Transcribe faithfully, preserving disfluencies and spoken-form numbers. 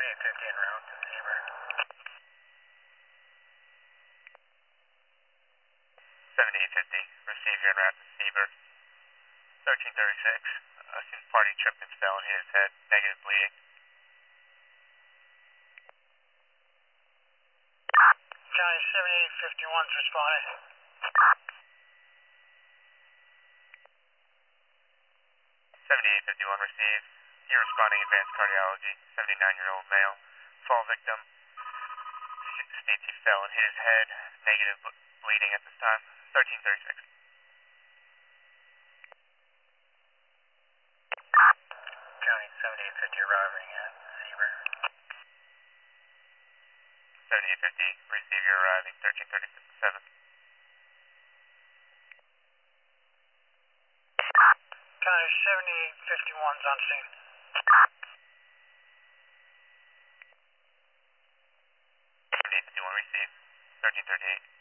seventy-eight fifty en route to Zebra. seventy-eight fifty, receive your en route to Zebra. thirteen thirty-six, uh, seems party tripped and fell and hit his head, negative bleeding. County seventy-eight fifty-one's responded. seventy-eight fifty-one received. You're responding advanced cardiology, seventy-nine-year-old male. Fall victim states he fell and hit his head, negative bleeding at this time, thirteen thirty-six. County seventy-eight fifty arriving at Zebra. seventy-eight fifty, receive your arriving, thirteen thirty-seven. County seventy-eight fifty-one's on scene. seventy-eight fifty-one received, thirteen thirty-eight.